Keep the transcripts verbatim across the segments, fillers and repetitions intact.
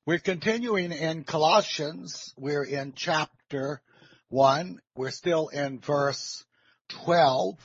We're continuing in Colossians. We're in chapter one. We're still in verse twelve,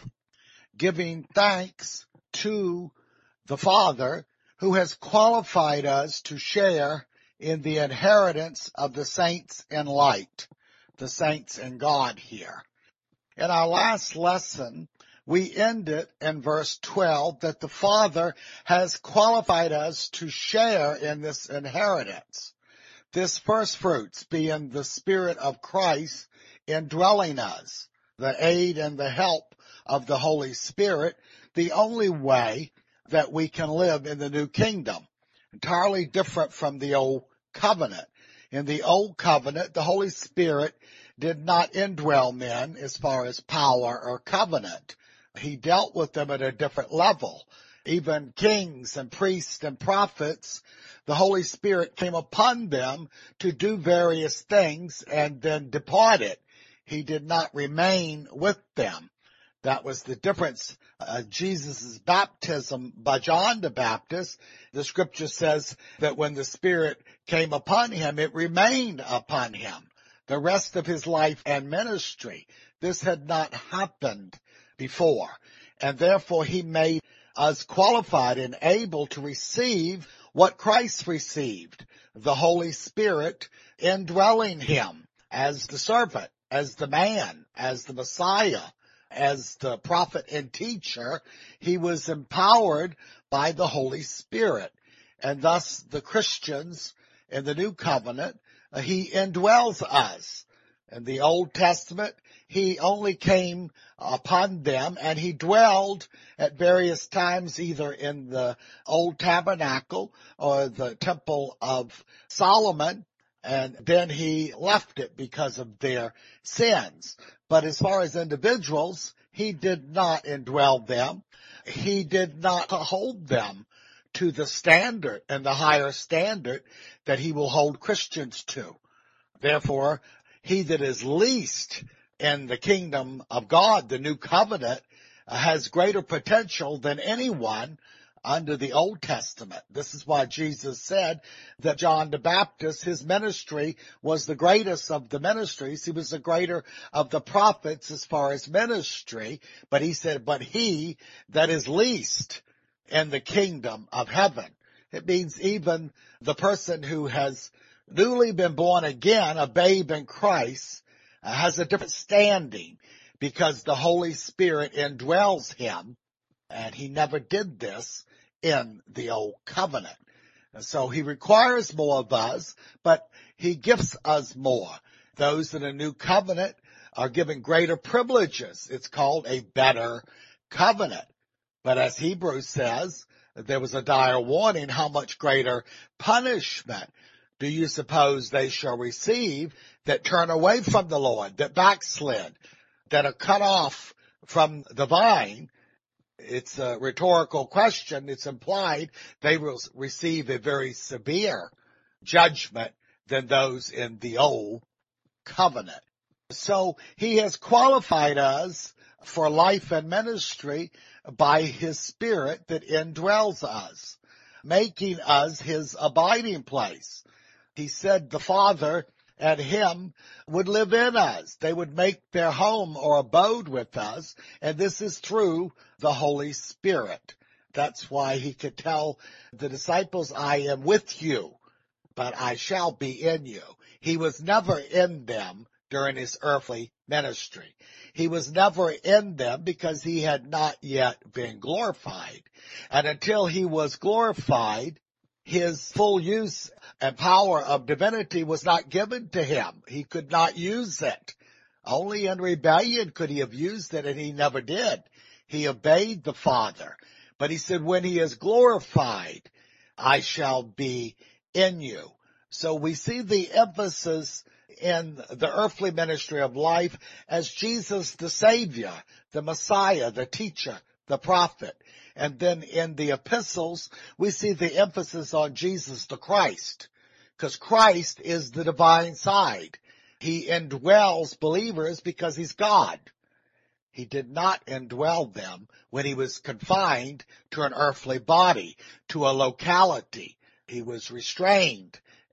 giving thanks to the Father who has qualified us to share in the inheritance of the saints in light, the saints in God here. In our last lesson, we ended in verse twelve that the Father has qualified us to share in this inheritance. This first fruits being the Spirit of Christ indwelling us, the aid and the help of the Holy Spirit, the only way that we can live in the new kingdom, entirely different from the old covenant. In the old covenant, the Holy Spirit did not indwell men as far as power or covenant. He dealt with them at a different level. Even kings and priests and prophets, the Holy Spirit came upon them to do various things and then departed. He did not remain with them. That was the difference. Uh, Jesus' baptism by John the Baptist, the scripture says that when the Spirit came upon him, it remained upon him the rest of his life and ministry. This had not happened before, and therefore he made us qualified and able to receive what Christ received, the Holy Spirit indwelling him as the servant, as the man, as the Messiah, as the prophet and teacher. He was empowered by the Holy Spirit, and thus the Christians in the new covenant, uh, he indwells us. In the Old Testament, he only came upon them, and he dwelled at various times either in the old tabernacle or the temple of Solomon, and then he left it because of their sins. But as far as individuals, he did not indwell them. He did not hold them to the standard and the higher standard that he will hold Christians to. Therefore, he that is least in the kingdom of God, the new covenant, uh, has greater potential than anyone under the Old Testament. This is why Jesus said that John the Baptist, his ministry was the greatest of the ministries. He was the greater of the prophets as far as ministry. But he said, but he that is least in the kingdom of heaven. It means even the person who has newly been born again, a babe in Christ, uh, has a different standing because the Holy Spirit indwells him, and he never did this in the old covenant. And so he requires more of us, but he gives us more. Those in a new covenant are given greater privileges. It's called a better covenant. But as Hebrews says, there was a dire warning, how much greater punishment do you suppose they shall receive that turn away from the Lord, that backslid, that are cut off from the vine? It's a rhetorical question. It's implied they will receive a very severe judgment than those in the old covenant. So he has qualified us for life and ministry by his Spirit that indwells us, making us his abiding place. He said the Father and him would live in us. They would make their home or abode with us, and this is through the Holy Spirit. That's why he could tell the disciples, I am with you, but I shall be in you. He was never in them during his earthly ministry. He was never in them because he had not yet been glorified. And until he was glorified, his full use and power of divinity was not given to him. He could not use it. Only in rebellion could he have used it, and he never did. He obeyed the Father. But he said, when he is glorified, I shall be in you. So we see the emphasis in the earthly ministry of life as Jesus the Savior, the Messiah, the teacher, the prophet. And then in the epistles, we see the emphasis on Jesus the Christ, because Christ is the divine side. He indwells believers because he's God. He did not indwell them when he was confined to an earthly body, to a locality. He was restrained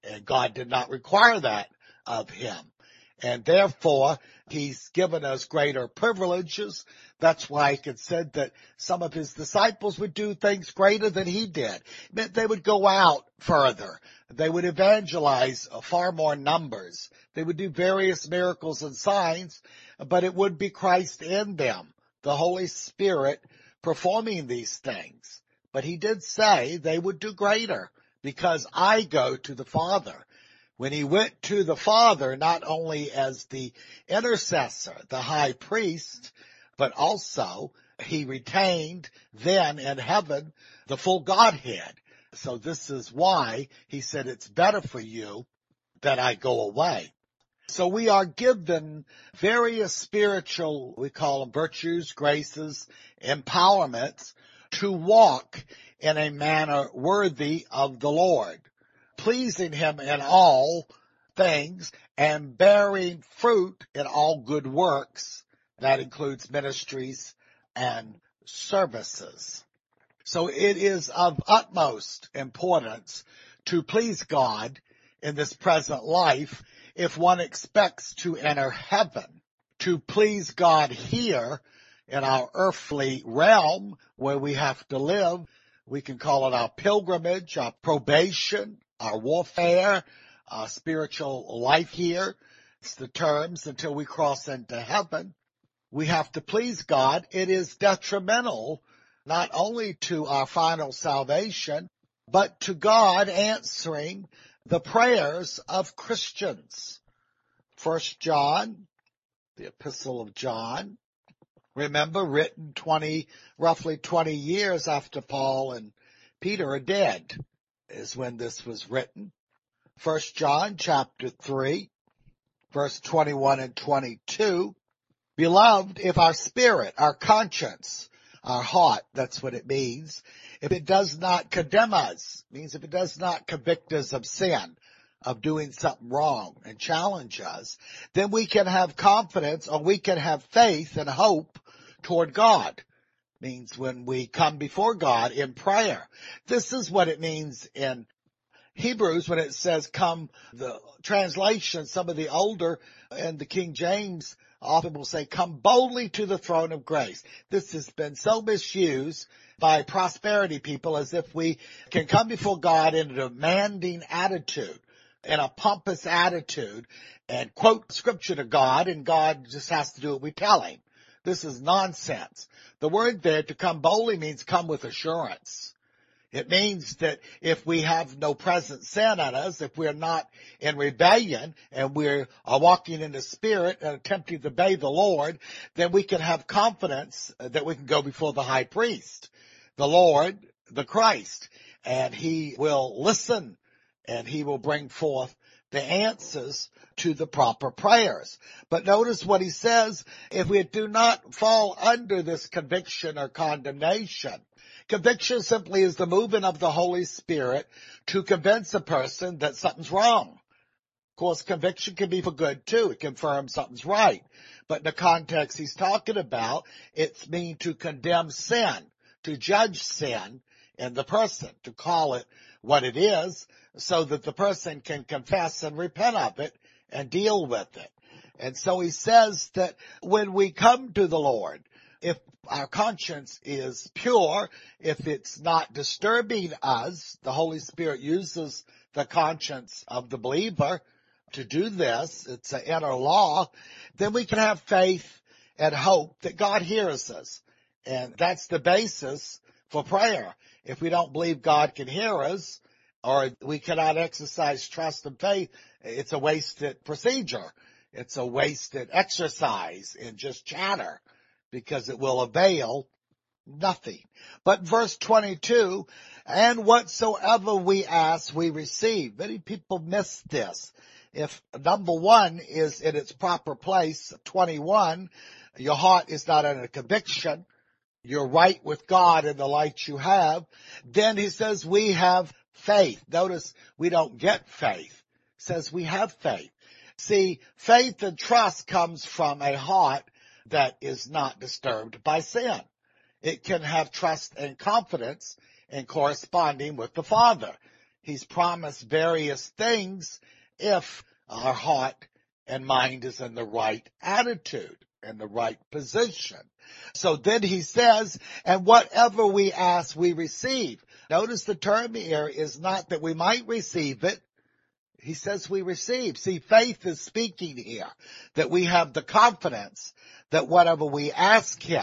And God did not require that of him. And therefore, he's given us greater privileges. That's why he said that some of his disciples would do things greater than he did. It meant they would go out further. They would evangelize far more numbers. They would do various miracles and signs, but it would be Christ in them, the Holy Spirit performing these things. But he did say they would do greater because I go to the Father. When he went to the Father, not only as the intercessor, the high priest, but also he retained then in heaven the full Godhead. So this is why he said it's better for you that I go away. So we are given various spiritual, we call them virtues, graces, empowerments to walk in a manner worthy of the Lord, pleasing him in all things and bearing fruit in all good works. That includes ministries and services. So it is of utmost importance to please God in this present life if one expects to enter heaven. To please God here in our earthly realm where we have to live, we can call it our pilgrimage, our probation, our warfare, our spiritual life here. It's the terms until we cross into heaven. We have to please God. It is detrimental not only to our final salvation, but to God answering the prayers of Christians. First John, the Epistle of John, remember, written twenty, roughly twenty years after Paul and Peter are dead, is when this was written. First John chapter three, verse twenty-one and twenty-two. Beloved, if our spirit, our conscience, our heart, that's what it means, if it does not condemn us, means if it does not convict us of sin, of doing something wrong and challenge us, then we can have confidence or we can have faith and hope toward God. Means when we come before God in prayer. This is what it means in Hebrews when it says come, the translation, some of the older and the King James often will say come boldly to the throne of grace. This has been so misused by prosperity people as if we can come before God in a demanding attitude, in a pompous attitude, and quote scripture to God, and God just has to do what we tell him. This is nonsense. The word there, to come boldly, means come with assurance. It means that if we have no present sin in us, if we're not in rebellion and we're walking in the Spirit and attempting to obey the Lord, then we can have confidence that we can go before the high priest, the Lord, the Christ, and he will listen and he will bring forth the answers to the proper prayers. But notice what he says, if we do not fall under this conviction or condemnation. Conviction simply is the movement of the Holy Spirit to convince a person that something's wrong. Of course, conviction can be for good too. It confirms something's right. But in the context he's talking about, it's mean to condemn sin, to judge sin in the person, to call it what it is, so that the person can confess and repent of it and deal with it. And so he says that when we come to the Lord, if our conscience is pure, if it's not disturbing us, the Holy Spirit uses the conscience of the believer to do this, it's an inner law, then we can have faith and hope that God hears us. And that's the basis for prayer. If we don't believe God can hear us, or we cannot exercise trust and faith, it's a wasted procedure. It's a wasted exercise in just chatter, because it will avail nothing. But verse twenty-two, and whatsoever we ask, we receive. Many people miss this. If number one is in its proper place, twenty-one, your heart is not under conviction, you're right with God in the light you have, then he says we have faith. Notice we don't get faith. It says we have faith. See, faith and trust comes from a heart that is not disturbed by sin. It can have trust and confidence in corresponding with the Father. He's promised various things if our heart and mind is in the right attitude, in the right position. So then he says, and whatever we ask, we receive. Notice the term here is not that we might receive it. He says we receive. See, faith is speaking here, that we have the confidence that whatever we ask him,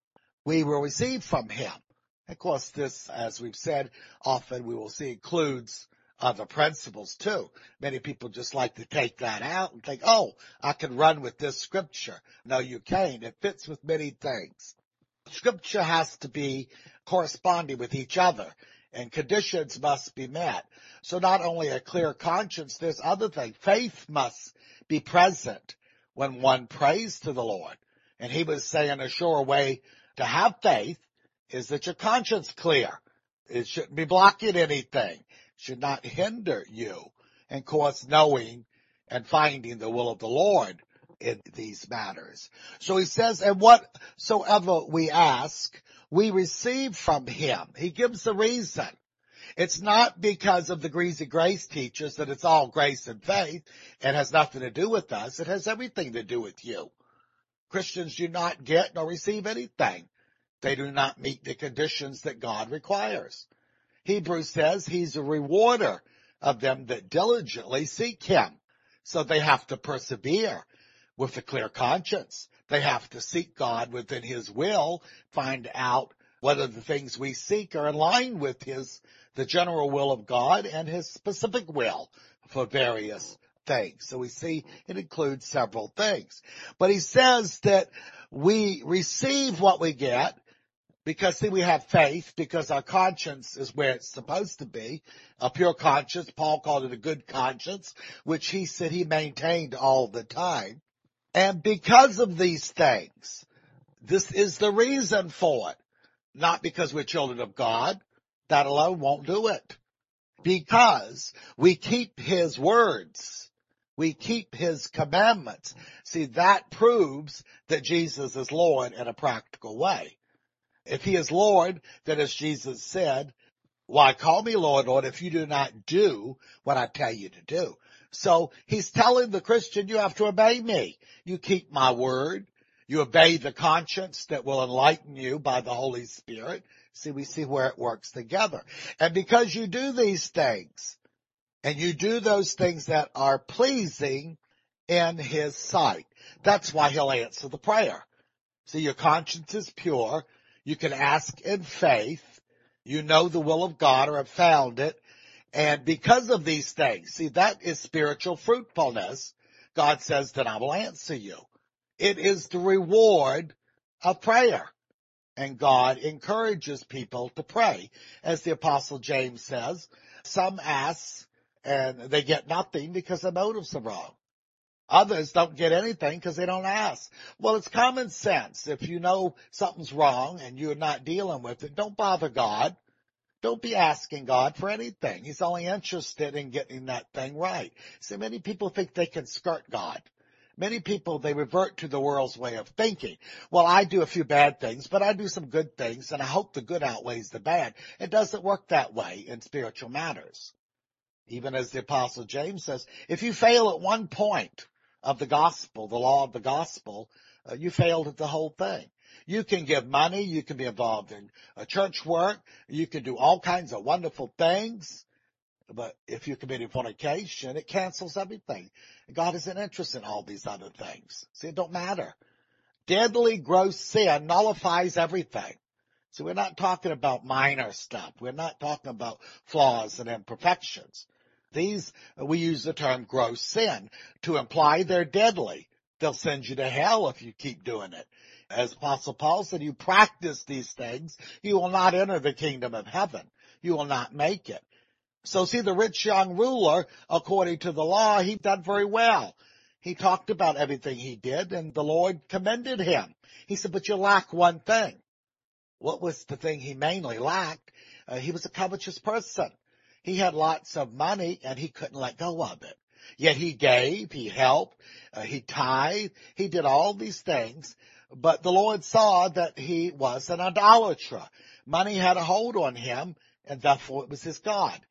we will receive from him. Of course, this, as we've said, often we will see includes other principles too. Many people just like to take that out and think, oh, I can run with this scripture. No, you can't. It fits with many things. Scripture has to be corresponding with each other, and conditions must be met. So not only a clear conscience, there's other things. Faith must be present when one prays to the Lord. And he was saying a sure way to have faith is that your conscience clear. It shouldn't be blocking anything. It should not hinder you and cause knowing and finding the will of the Lord in these matters. So he says, and whatsoever we ask, we receive from him. He gives the reason. It's not because of the greasy grace teachers that it's all grace and faith. It has nothing to do with us. It has everything to do with you. Christians do not get nor receive anything. They do not meet the conditions that God requires. Hebrews says he's a rewarder of them that diligently seek him. So they have to persevere with a clear conscience. They have to seek God within his will, find out whether the things we seek are in line with his, the general will of God and his specific will for various things. So we see it includes several things. But he says that we receive what we get because, see, we have faith because our conscience is where it's supposed to be, a pure conscience. Paul called it a good conscience, which he said he maintained all the time. And because of these things, this is the reason for it. Not because we're children of God. That alone won't do it. Because we keep his words. We keep his commandments. See, that proves that Jesus is Lord in a practical way. If he is Lord, then as Jesus said, why call me Lord, Lord, if you do not do what I tell you to do? So he's telling the Christian, you have to obey me. You keep my word. You obey the conscience that will enlighten you by the Holy Spirit. See, we see where it works together. And because you do these things, and you do those things that are pleasing in his sight, that's why he'll answer the prayer. See, your conscience is pure. You can ask in faith. You know the will of God or have found it. And because of these things, see, that is spiritual fruitfulness. God says that I will answer you. It is the reward of prayer. And God encourages people to pray. As the Apostle James says, some ask and they get nothing because their motives are wrong. Others don't get anything because they don't ask. Well, it's common sense. If you know something's wrong and you're not dealing with it, don't bother God. Don't be asking God for anything. He's only interested in getting that thing right. See, many people think they can skirt God. Many people, they revert to the world's way of thinking. Well, I do a few bad things, but I do some good things, and I hope the good outweighs the bad. It doesn't work that way in spiritual matters. Even as the Apostle James says, if you fail at one point of the gospel, the law of the gospel, uh, you failed at the whole thing. You can give money, you can be involved in uh, church work, you can do all kinds of wonderful things, but if you're committing fornication, it cancels everything. God isn't interested in all these other things. See, it don't matter. Deadly gross sin nullifies everything. So we're not talking about minor stuff. We're not talking about flaws and imperfections. These, we use the term gross sin to imply they're deadly. They'll send you to hell if you keep doing it. As Apostle Paul said, you practice these things, you will not enter the kingdom of heaven. You will not make it. So see, the rich young ruler, according to the law, he done very well. He talked about everything he did, and the Lord commended him. He said, but you lack one thing. What was the thing he mainly lacked? Uh, he was a covetous person. He had lots of money, and he couldn't let go of it. Yet he gave, he helped, uh, he tithed, he did all these things. But the Lord saw that he was an idolater. Money had a hold on him, and therefore it was his God.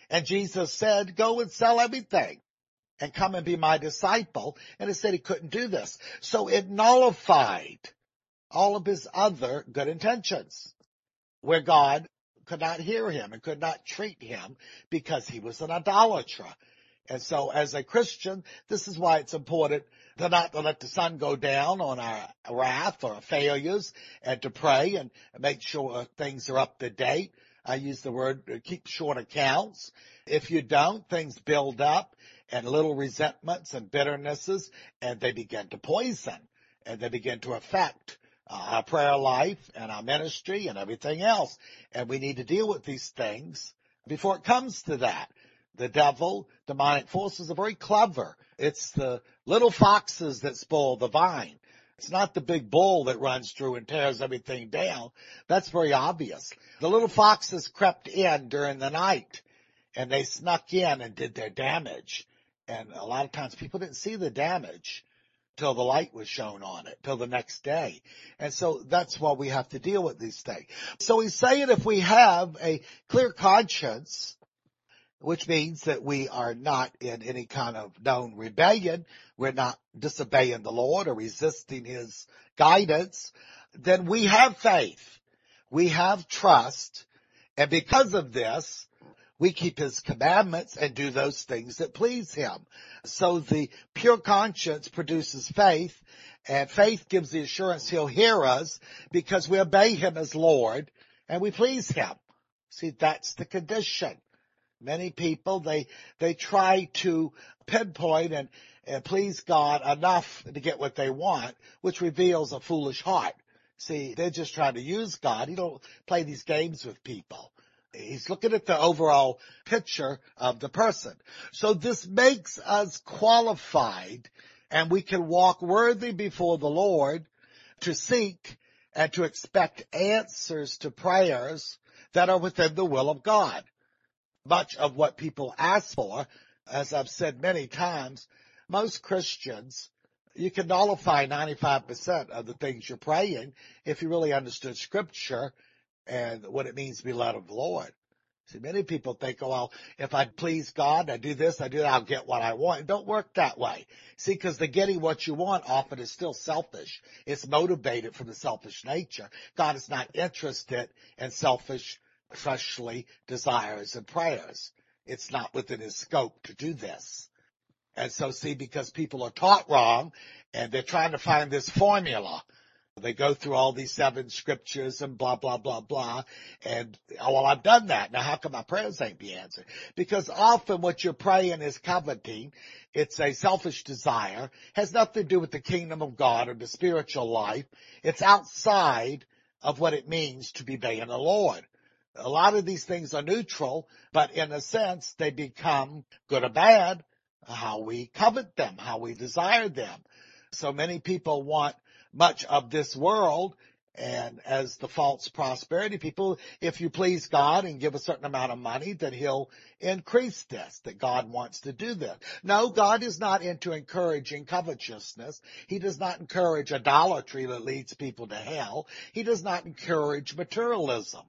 And Jesus said, go and sell everything and come and be my disciple. And it said he couldn't do this. So it nullified all of his other good intentions, where God could not hear him and could not treat him because he was an idolater. And so as a Christian, this is why it's important to not to let the sun go down on our wrath or our failures, and to pray and make sure things are up to date. I use the word keep short accounts. If you don't, things build up and little resentments and bitternesses, and they begin to poison, and they begin to affect uh, our prayer life and our ministry and everything else. And we need to deal with these things before it comes to that. The devil, demonic forces are very clever. It's the little foxes that spoil the vine. It's not the big bull that runs through and tears everything down. That's very obvious. The little foxes crept in during the night, and they snuck in and did their damage. And a lot of times people didn't see the damage till the light was shown on it, till the next day. And so that's why we have to deal with these things. So he's saying if we have a clear conscience, which means that we are not in any kind of known rebellion, we're not disobeying the Lord or resisting his guidance, then we have faith, we have trust, and because of this, we keep his commandments and do those things that please him. So the pure conscience produces faith, and faith gives the assurance he'll hear us because we obey him as Lord and we please him. See, that's the condition. Many people, they, they try to pinpoint and, and please God enough to get what they want, which reveals a foolish heart. See, they're just trying to use God. He don't play these games with people. He's looking at the overall picture of the person. So this makes us qualified, and we can walk worthy before the Lord to seek and to expect answers to prayers that are within the will of God. Much of what people ask for, as I've said many times, most Christians, you can nullify ninety-five percent of the things you're praying if you really understood Scripture and what it means to be led of the Lord. See, many people think, oh, well, if I please God, I do this, I do that, I'll get what I want. It don't work that way. See, because the getting what you want often is still selfish. It's motivated from the selfish nature. God is not interested in selfish fleshly desires and prayers. It's not within his scope to do this. And so see, because people are taught wrong and they're trying to find this formula, they go through all these seven scriptures and blah, blah, blah, blah. And, oh, well, I've done that. Now, how come my prayers ain't be answered? Because often what you're praying is coveting. It's a selfish desire. Has nothing to do with the kingdom of God or the spiritual life. It's outside of what it means to be obeying the Lord. A lot of these things are neutral, but in a sense, they become good or bad, how we covet them, how we desire them. So many people want much of this world, and as the false prosperity people, if you please God and give a certain amount of money, then he'll increase this, that God wants to do this. No, God is not into encouraging covetousness. He does not encourage idolatry that leads people to hell. He does not encourage materialism.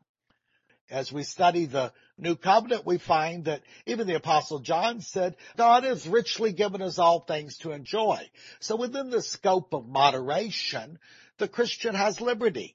As we study the New Covenant, we find that even the Apostle John said, God has richly given us all things to enjoy. So within the scope of moderation, the Christian has liberty.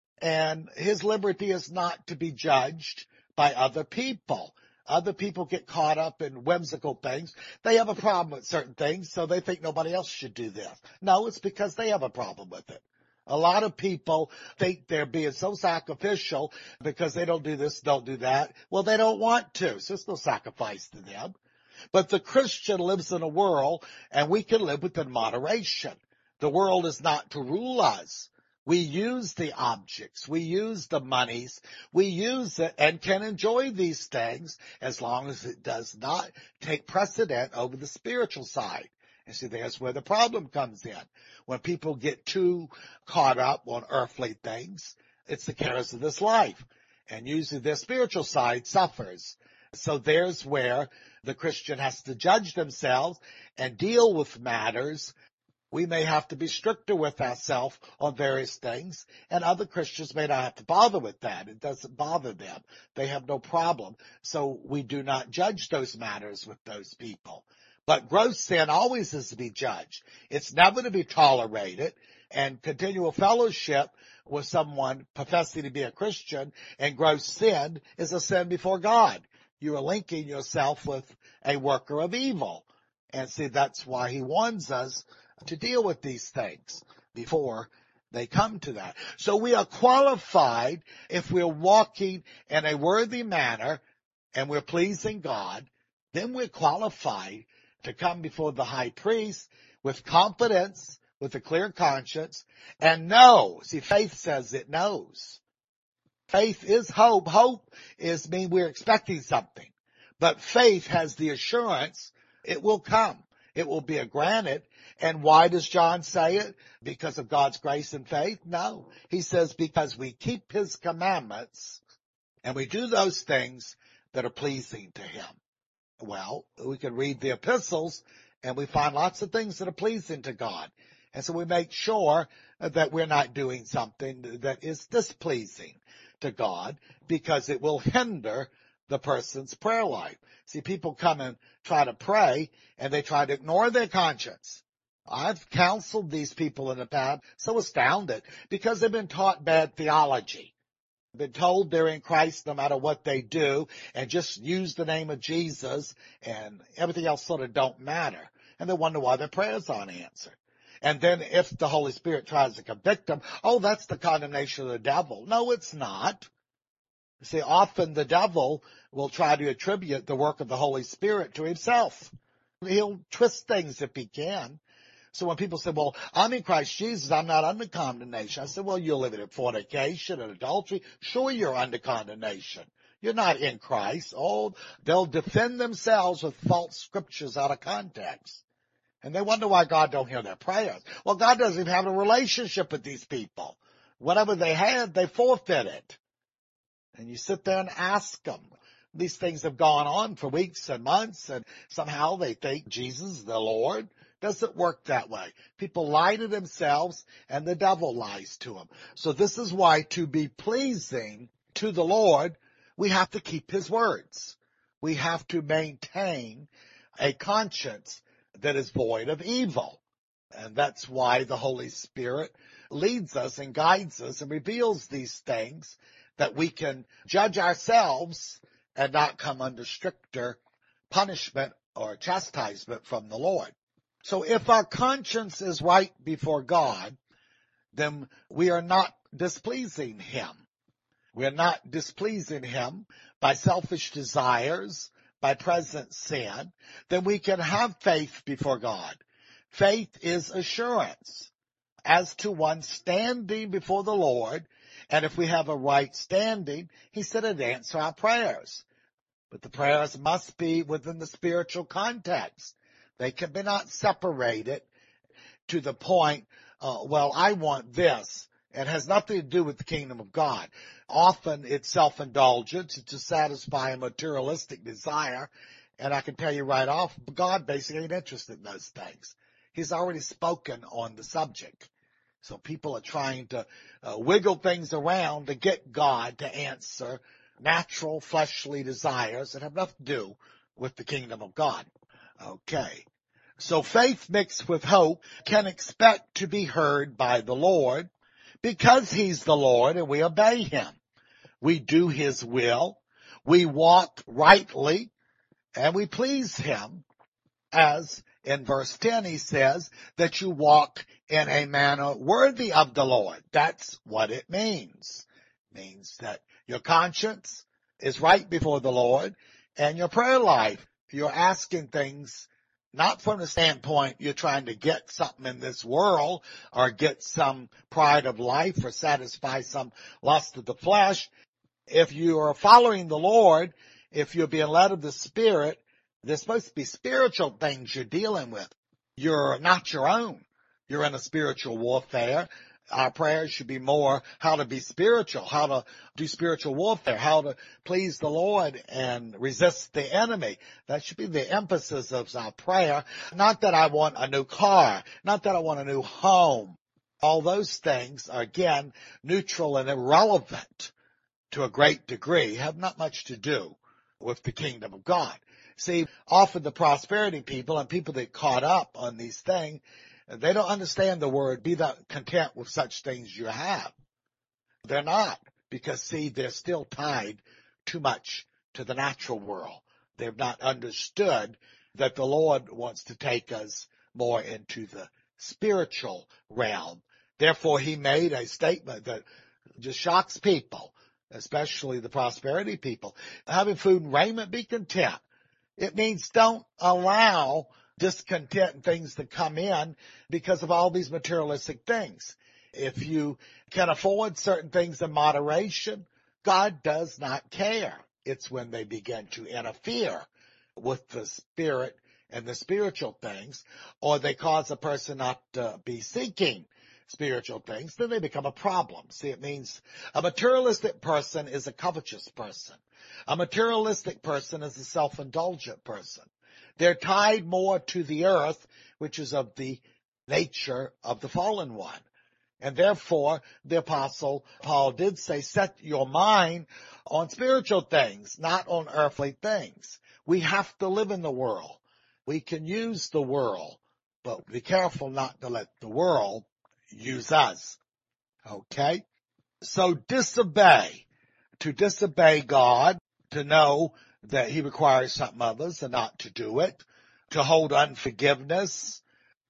And his liberty is not to be judged by other people. Other people get caught up in whimsical things. They have a problem with certain things, so they think nobody else should do this. No, it's because they have a problem with it. A lot of people think they're being so sacrificial because they don't do this, don't do that. Well, they don't want to, so it's no sacrifice to them. But the Christian lives in a world, and we can live within moderation. The world is not to rule us. We use the objects, we use the monies, we use it and can enjoy these things as long as it does not take precedent over the spiritual side. And see, there's where the problem comes in. When people get too caught up on earthly things, it's the cares of this life. And usually their spiritual side suffers. So there's where the Christian has to judge themselves and deal with matters We may have to be stricter with ourselves on various things, and other Christians may not have to bother with that. It doesn't bother them. They have no problem. So we do not judge those matters with those people. But gross sin always is to be judged. It's never to be tolerated. And continual fellowship with someone professing to be a Christian and gross sin is a sin before God. You are linking yourself with a worker of evil. And see, that's why he warns us to deal with these things before they come to that. So we are qualified if we're walking in a worthy manner and we're pleasing God, then we're qualified to come before the high priest with confidence, with a clear conscience, and know. See, faith says it knows. Faith is hope. Hope is mean we're expecting something. But faith has the assurance it will come. It will be granted. And why does John say it? Because of God's grace and faith? No. He says because we keep his commandments and we do those things that are pleasing to him. Well, we can read the epistles and we find lots of things that are pleasing to God. And so we make sure that we're not doing something that is displeasing to God because it will hinder the person's prayer life. See, people come and try to pray and they try to ignore their conscience. I've counseled these people in the past, so astounded, because they've been taught bad theology. Been told they're in Christ no matter what they do, and just use the name of Jesus, and everything else sort of don't matter. And they wonder why their prayers aren't answered. And then if the Holy Spirit tries to convict them, oh, that's the condemnation of the devil. No, it's not. See, often the devil will try to attribute the work of the Holy Spirit to himself. He'll twist things if he can. So when people say, well, I'm in Christ Jesus, I'm not under condemnation. I said, well, you're living in fornication and adultery. Sure, you're under condemnation. You're not in Christ. Oh, they'll defend themselves with false scriptures out of context. And they wonder why God don't hear their prayers. Well, God doesn't even have a relationship with these people. Whatever they had, they forfeited. And you sit there and ask them. These things have gone on for weeks and months, and somehow they think Jesus is the Lord. Doesn't work that way. People lie to themselves, and the devil lies to them. So this is why to be pleasing to the Lord, we have to keep his words. We have to maintain a conscience that is void of evil. And that's why the Holy Spirit leads us and guides us and reveals these things that we can judge ourselves and not come under stricter punishment or chastisement from the Lord. So if our conscience is right before God, then we are not displeasing him. We're not displeasing him by selfish desires, by present sin. Then we can have faith before God. Faith is assurance as to one standing before the Lord. And if we have a right standing, he said it'd answer our prayers. But the prayers must be within the spiritual context. They can be not separated to the point, uh, well, I want this. It has nothing to do with the kingdom of God. Often it's self-indulgence. It's to satisfy a materialistic desire. And I can tell you right off, God basically ain't interested in those things. He's already spoken on the subject. So people are trying to uh, wiggle things around to get God to answer natural fleshly desires that have nothing to do with the kingdom of God. Okay. So faith mixed with hope can expect to be heard by the Lord because he's the Lord and we obey him. We do his will. We walk rightly and we please him, as in verse ten he says that you walk in a manner worthy of the Lord. That's what it means. It means that your conscience is right before the Lord and your prayer life, you're asking things not from the standpoint you're trying to get something in this world or get some pride of life or satisfy some lust of the flesh. If you are following the Lord, if you're being led of the Spirit, there's supposed to be spiritual things you're dealing with. You're not your own. You're in a spiritual warfare. Our prayers should be more how to be spiritual, how to do spiritual warfare, how to please the Lord and resist the enemy. That should be the emphasis of our prayer. Not that I want a new car, not that I want a new home. All those things are, again, neutral and irrelevant to a great degree, have not much to do with the kingdom of God. See, often the prosperity people and people that caught up on these things, they don't understand the word, be thou content with such things you have. They're not, because see, they're still tied too much to the natural world. They've not understood that the Lord wants to take us more into the spiritual realm. Therefore, he made a statement that just shocks people, especially the prosperity people. Having food and raiment, be content. It means don't allow discontent and things to come in because of all these materialistic things. If you can afford certain things in moderation, God does not care. It's when they begin to interfere with the spirit and the spiritual things, or they cause a person not to be seeking spiritual things, then they become a problem. See, it means a materialistic person is a covetous person. A materialistic person is a self-indulgent person. They're tied more to the earth, which is of the nature of the fallen one. And therefore, the apostle Paul did say, set your mind on spiritual things, not on earthly things. We have to live in the world. We can use the world, but be careful not to let the world use us. Okay? So disobey. To disobey God, to know that he requires something of us and not to do it, to hold unforgiveness,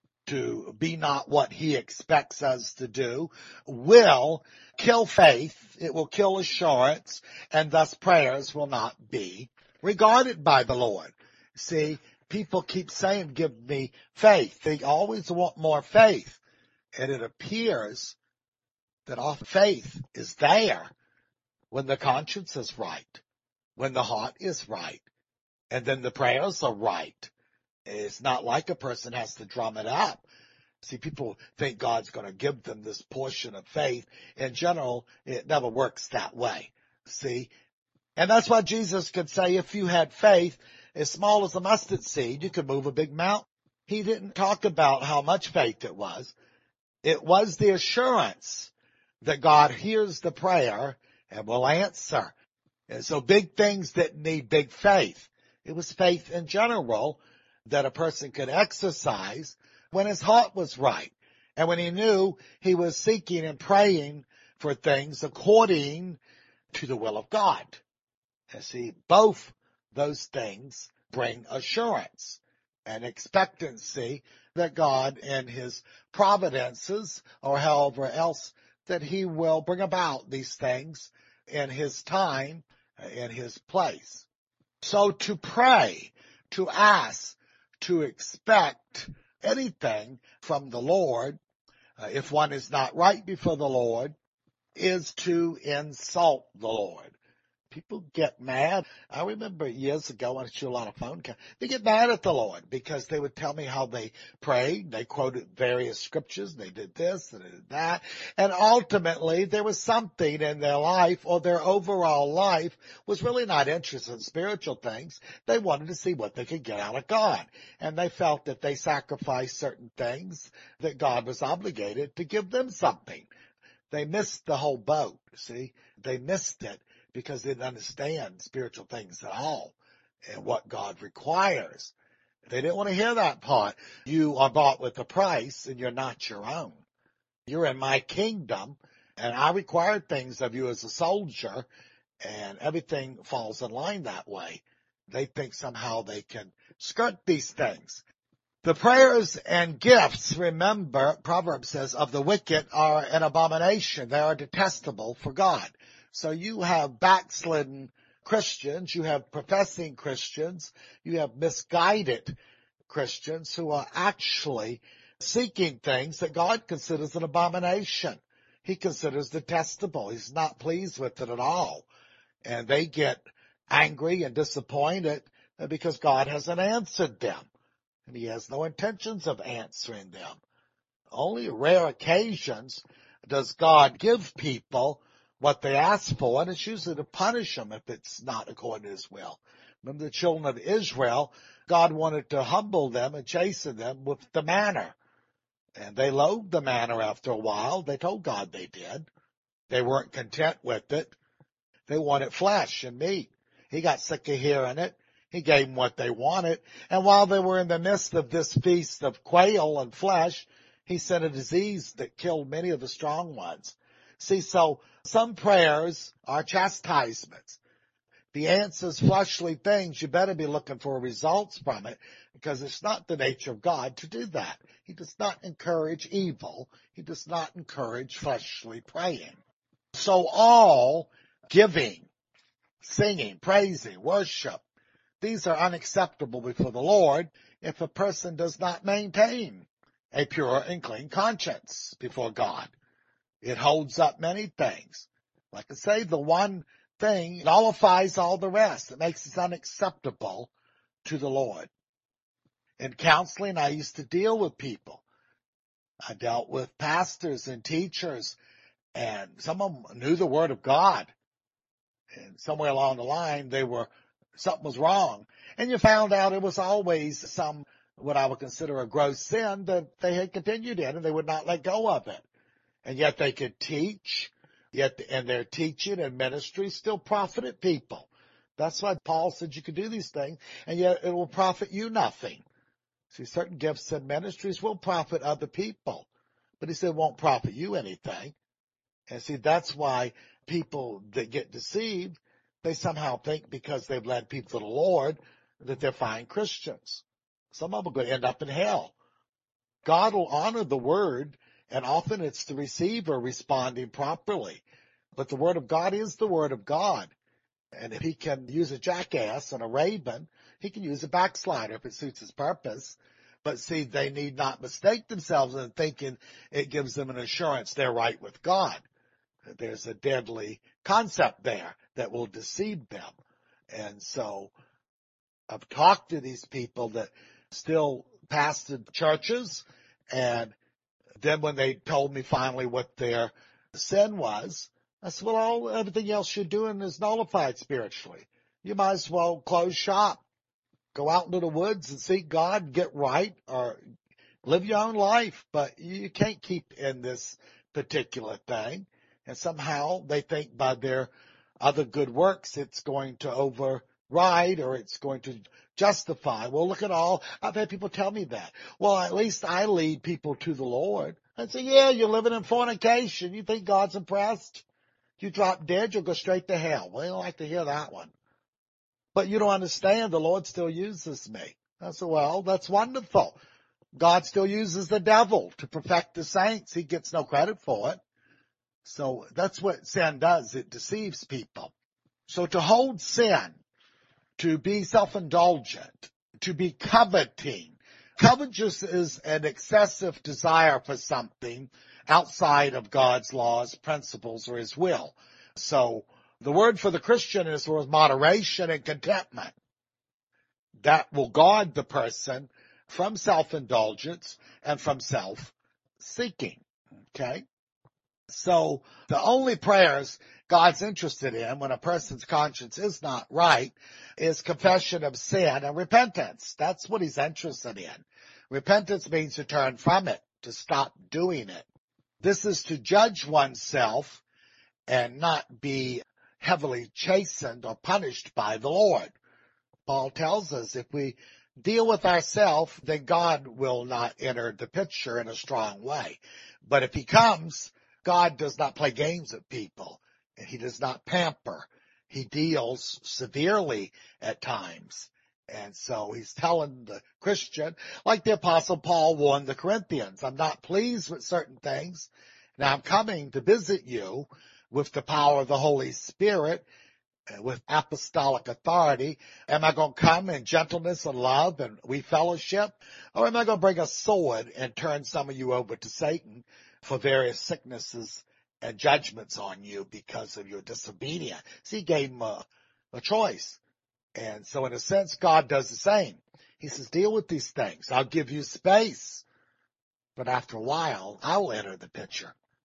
to be not what he expects us to do, will kill faith, it will kill assurance, and thus prayers will not be regarded by the Lord. See, people keep saying, give me faith. They always want more faith. And it appears that our faith is there when the conscience is right, when the heart is right, and then the prayers are right. It's not like a person has to drum it up. See, people think God's going to give them this portion of faith. In general, it never works that way. See? And that's why Jesus could say, if you had faith as small as a mustard seed, you could move a big mountain. He didn't talk about how much faith it was. It was the assurance that God hears the prayer and will answer. And so big things didn't need big faith. It was faith in general that a person could exercise when his heart was right. And when he knew he was seeking and praying for things according to the will of God. And see, both those things bring assurance and expectancy that God in his providences, or however else, that he will bring about these things in his time, in his place. So to pray, to ask, to expect anything from the Lord, uh, if one is not right before the Lord, is to insult the Lord. People get mad. I remember years ago, I used to do a lot of phone calls. They get mad at the Lord because they would tell me how they prayed. They quoted various scriptures. They did this and they did that. And ultimately, there was something in their life, or their overall life was really not interested in spiritual things. They wanted to see what they could get out of God. And they felt that they sacrificed certain things, that God was obligated to give them something. They missed the whole boat, see? They missed it because they didn't understand spiritual things at all and what God requires. They didn't want to hear that part. You are bought with a price and you're not your own. You're in my kingdom and I require things of you as a soldier, and everything falls in line that way. They think somehow they can skirt these things. The prayers and gifts, remember, Proverbs says, of the wicked are an abomination. They are detestable for God. So you have backslidden Christians, you have professing Christians, you have misguided Christians who are actually seeking things that God considers an abomination. He considers detestable. He's not pleased with it at all. And they get angry and disappointed because God hasn't answered them. And he has no intentions of answering them. Only rare occasions does God give people what they ask for, and it's usually to punish them if it's not according to his will. Remember the children of Israel, God wanted to humble them and chasten them with the manna. And they loathed the manna after a while. They told God they did. They weren't content with it. They wanted flesh and meat. He got sick of hearing it. He gave them what they wanted. And while they were in the midst of this feast of quail and flesh, he sent a disease that killed many of the strong ones. See, so some prayers are chastisements. The answer's fleshly things, you better be looking for results from it, because it's not the nature of God to do that. He does not encourage evil. He does not encourage fleshly praying. So all giving, singing, praising, worship, these are unacceptable before the Lord if a person does not maintain a pure and clean conscience before God. It holds up many things. Like I say, the one thing nullifies all the rest. It makes it unacceptable to the Lord. In counseling, I used to deal with people. I dealt with pastors and teachers, and some of them knew the Word of God. And somewhere along the line, they were, something was wrong. And you found out it was always some, what I would consider a gross sin that they had continued in, and they would not let go of it. And yet they could teach, yet, and their teaching and ministry still profited people. That's why Paul said you could do these things, and yet it will profit you nothing. See, certain gifts and ministries will profit other people, but he said it won't profit you anything. And see, that's why people that get deceived, they somehow think because they've led people to the Lord that they're fine Christians. Some of them are going to end up in hell. God will honor the word, and often it's the receiver responding properly. But the word of God is the word of God. And if he can use a jackass and a raven, he can use a backslider if it suits his purpose. But see, they need not mistake themselves in thinking it gives them an assurance they're right with God. There's a deadly concept there that will deceive them. And so I've talked to these people that still pastored churches, and then when they told me finally what their sin was, I said, well, all, everything else you're doing is nullified spiritually. You might as well close shop, go out into the woods and seek God, get right, or live your own life. But you can't keep in this particular thing. And somehow they think by their other good works it's going to override or it's going to justify. Well, look at all. I've had people tell me that. Well, at least I lead people to the Lord. I say, yeah, you're living in fornication. You think God's impressed? You drop dead, you'll go straight to hell. Well, they don't like to hear that one. But you don't understand. The Lord still uses me. I said, well, that's wonderful. God still uses the devil to perfect the saints. He gets no credit for it. So that's what sin does. It deceives people. So to hold sin, to be self-indulgent, to be coveting. Covetous is an excessive desire for something outside of God's laws, principles, or his will. So the word for the Christian is the word moderation and contentment. That will guard the person from self-indulgence and from self-seeking. Okay? So the only prayers God's interested in when a person's conscience is not right is confession of sin and repentance. That's what he's interested in. Repentance means to turn from it, to stop doing it. This is to judge oneself and not be heavily chastened or punished by the Lord. Paul tells us if we deal with ourselves, then God will not enter the picture in a strong way. But if he comes, God does not play games with people, and he does not pamper. He deals severely at times. And so he's telling the Christian, like the Apostle Paul warned the Corinthians, I'm not pleased with certain things. Now I'm coming to visit you with the power of the Holy Spirit, with apostolic authority. Am I going to come in gentleness and love and we fellowship? Or am I going to bring a sword and turn some of you over to Satan for various sicknesses and judgments on you because of your disobedience? See, he gave him a, a choice. And so in a sense, God does the same. He says, deal with these things. I'll give you space. But after a while, I'll enter the picture.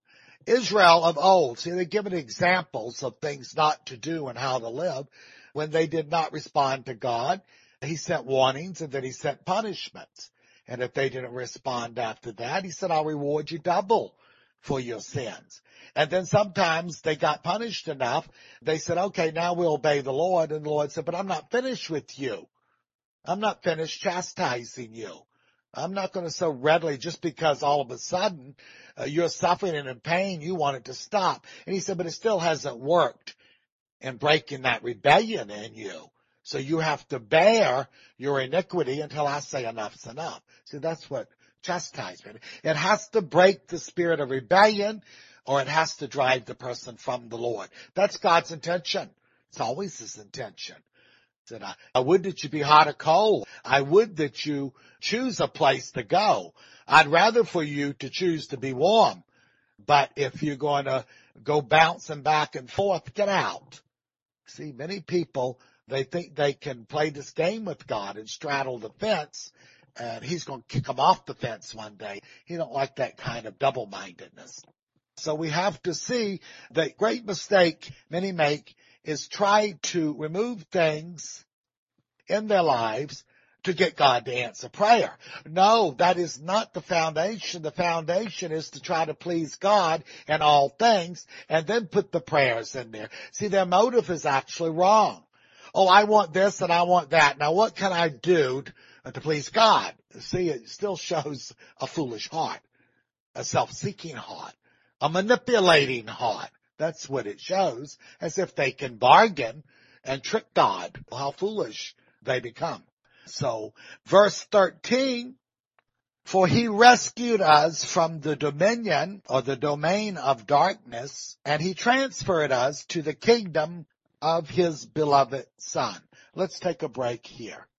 Israel of old, see, they're given examples of things not to do and how to live. When they did not respond to God, he sent warnings and then he sent punishments. And if they didn't respond after that, he said, I'll reward you double for your sins. And then sometimes they got punished enough. They said, okay, now we'll obey the Lord. And the Lord said, but I'm not finished with you. I'm not finished chastising you. I'm not going to so readily, just because all of a sudden uh, you're suffering and in pain, you want it to stop. And he said, but it still hasn't worked in breaking that rebellion in you. So you have to bear your iniquity until I say enough's enough. See, that's what chastisement. It has to break the spirit of rebellion, or it has to drive the person from the Lord. That's God's intention. It's always his intention. Said, I, I would that you be hot or cold. I would that you choose a place to go. I'd rather for you to choose to be warm. But if you're going to go bouncing back and forth, get out. See, many people, they think they can play this game with God and straddle the fence, and he's going to kick them off the fence one day. He don't like that kind of double-mindedness. So we have to see the great mistake many make is try to remove things in their lives to get God to answer prayer. No, that is not the foundation. The foundation is to try to please God in all things and then put the prayers in there. See, their motive is actually wrong. Oh, I want this and I want that. Now, what can I do to please God? See, it still shows a foolish heart, a self-seeking heart, a manipulating heart. That's what it shows, as if they can bargain and trick God. How foolish they become. So, verse thirteen, for he rescued us from the dominion or the domain of darkness, and he transferred us to the kingdom of his beloved Son. Let's take a break here.